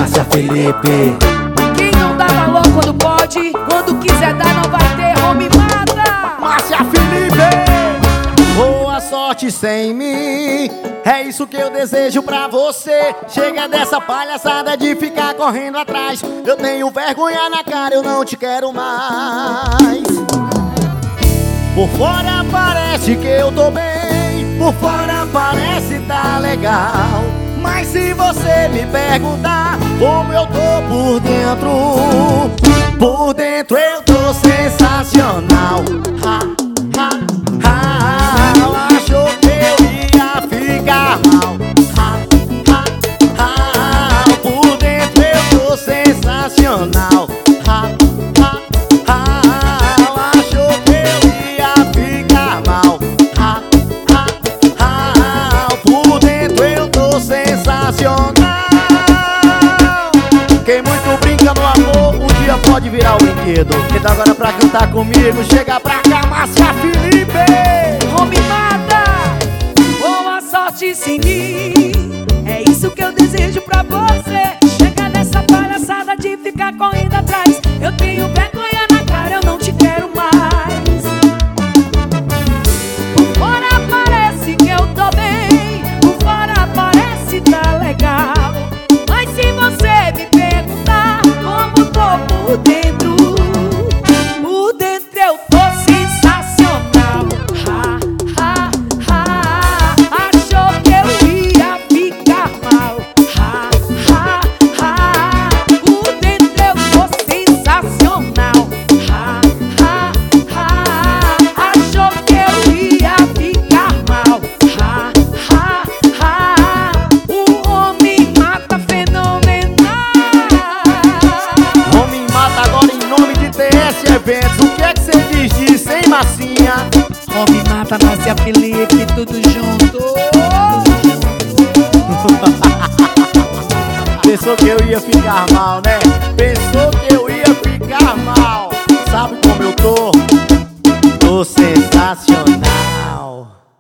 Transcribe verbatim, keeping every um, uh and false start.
Márcia Felipe. Quem não dá valor quando pode, quando quiser dar não vai ter, homem mata. Márcia Felipe. Boa sorte sem mim, é isso que eu desejo pra você. Chega dessa palhaçada de ficar correndo atrás. Eu tenho vergonha na cara, eu não te quero mais. Por fora parece que eu tô bem, por fora parece tá legal, mas se você me perguntar como eu tô por dentro, por dentro eu tô sensacional. Ha, ha, ha, achou que eu ia ficar mal. Ha, ha, ha, por dentro eu tô sensacional. Ha, ha, ha, achou que eu ia ficar mal. Ha, ha, ha, por dentro eu tô sensacional. Quem muito brinca no amor, um dia pode virar o brinquedo. Então agora pra cantar comigo, chega pra cá, Márcia Felipe. Homem mata, boa sorte sem mim, é isso que eu desejo pra você. Chega dessa palhaçada de ficar correndo atrás. Eu tenho vergonha na cara, eu não te quero mais. Por fora parece que eu tô bem, por fora parece tá legal, mas se você me perguntar como tô por dentro, por dentro eu tô sensacional. Ha, ha, ha, achou que eu ia ficar mal. Ha, ha, ha, por dentro eu tô sensacional. Ha, ha, ha, achou que eu ia ficar mal. Ha, ha, ha, o homem mata fenomenal. Homem mata agora em nome de T S Eventos. O que é que você diz disso, hein, massinha? Homem mata, Márcia Felipe, tudo junto. Pensou que eu ia ficar mal, né? Pensou que eu ia ficar mal. Sabe como eu tô?